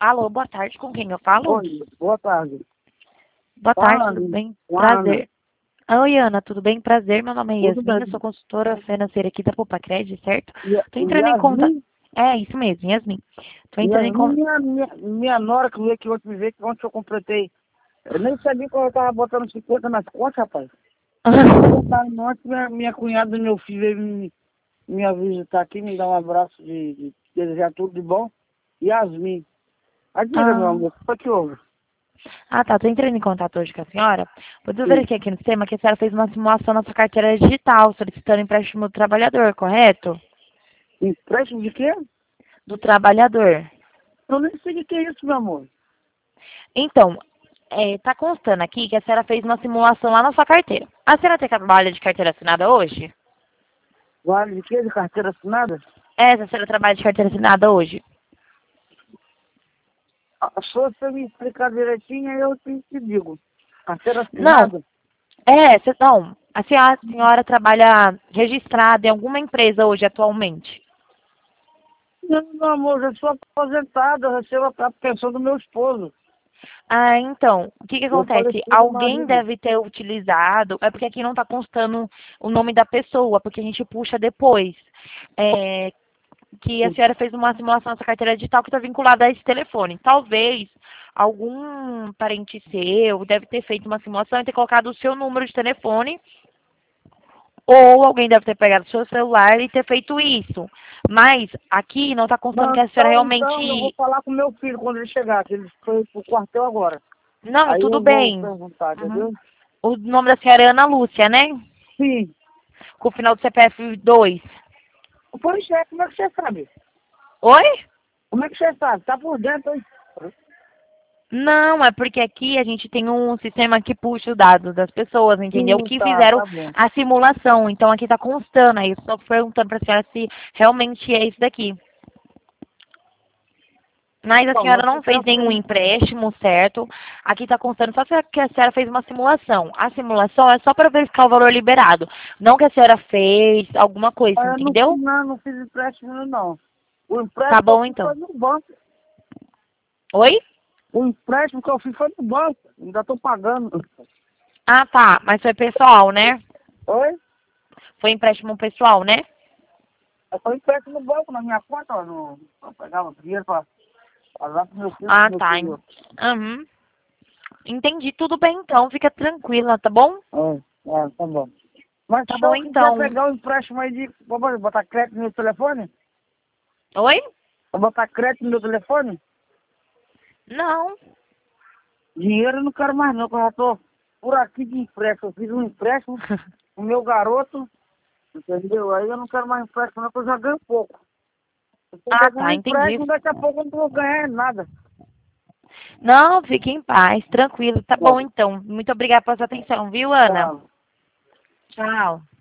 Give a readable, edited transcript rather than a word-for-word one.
Alô, boa tarde, com quem eu falo? Oi, boa tarde. Boa tarde, Fala, tudo bem? com a Ana. Prazer. Oi, Ana, tudo bem? Prazer, meu nome é Tudo Yasmin, eu sou bem? consultora financeira aqui da Popacred, certo? Tô entrando em contato... Yasmin, É, isso mesmo, Yasmin. Tô entrando em Yasmin, contato... minha nora que veio aqui hoje me ver que ontem eu completei. Eu nem sabia que eu tava botando 50 nas contas, rapaz. Eu botar ontem, minha cunhada e meu filho veio me visitar aqui, me dar um abraço de desejar tudo de bom. Yasmin. Aí diga, meu amor, o que houve? Tá, tô entrando em contato hoje com a senhora. Vou Sim. verificar aqui no sistema que a senhora fez uma simulação na sua carteira digital, solicitando empréstimo do trabalhador, correto? Empréstimo de quê? Do trabalhador. Eu nem sei o que é isso, meu amor. Então, tá constando aqui que a senhora fez uma simulação lá na sua carteira. A senhora tem trabalho de carteira assinada hoje? Vale de quê? De carteira assinada? Se a senhora trabalha de carteira assinada hoje? Se você me explicar direitinho, aí eu te digo. Carteira Não, assinada? não. A senhora trabalha registrada em alguma empresa hoje, atualmente? Não, meu amor, eu sou aposentado, eu recebo a pensão do meu esposo. Então, o que que Eu acontece? faleci do Alguém marido. deve ter utilizado, é porque aqui não está constando o nome da pessoa, porque a gente puxa depois. É, que a senhora fez uma simulação dessa carteira digital que está vinculada a esse telefone. Talvez algum parente seu deve ter feito uma simulação e ter colocado o seu número de telefone, ou alguém deve ter pegado o seu celular e ter feito isso. Mas aqui não está constando Não, que a senhora então eu vou realmente... falar com meu filho quando ele chegar, que ele foi pro quartel agora. Não, Aí tudo eu vou bem. perguntar, Uhum. entendeu? O nome da senhora é Ana Lúcia, né? Sim. Com o final do CPF 2. Pois é, como é que você sabe? Oi? Como é que você sabe? Tá por dentro, hein? Não, é porque aqui a gente tem um sistema que puxa os dados das pessoas, entendeu? Sim, Que tá, fizeram tá bom. a simulação. Então aqui tá constando aí. Só perguntando pra senhora se realmente é isso daqui. Mas a Bom, senhora mas não você fez nenhum fez. empréstimo, certo? Aqui tá constando só que a senhora fez uma simulação. A simulação é só para verificar o valor liberado. Não que a senhora fez alguma coisa, Eu não, entendeu? não fiz empréstimo, não. O Tá empréstimo que eu bom fiz então. foi no banco. Oi? O empréstimo que eu fiz foi no banco. Ainda estou pagando. Tá. Mas foi pessoal, né? Oi? Foi empréstimo pessoal, né? Eu tô empréstimo no banco, na minha conta, ó, eu pegava dinheiro para dar pro meu filho, pro meu Tá. filho. Uhum. Entendi. Tudo bem então. Fica tranquila, tá bom? Tá bom. Mas Tá se bom eu quiser então. pegar um empréstimo aí de. Vou botar crédito no meu telefone? Oi? Vou botar crédito no meu telefone? Não. Dinheiro eu não quero mais não, que eu já tô por aqui de empréstimo. Eu fiz um empréstimo pro meu garoto, entendeu? Aí eu não quero mais empréstimo não, porque eu já ganho pouco. Se eu pegar um Tá. Entendi. empréstimo, daqui a pouco eu não vou ganhar nada. Não, fique em paz. Tranquilo. Tá Tá, bom então. Muito obrigada pela sua atenção, viu, Ana? tá. Tchau.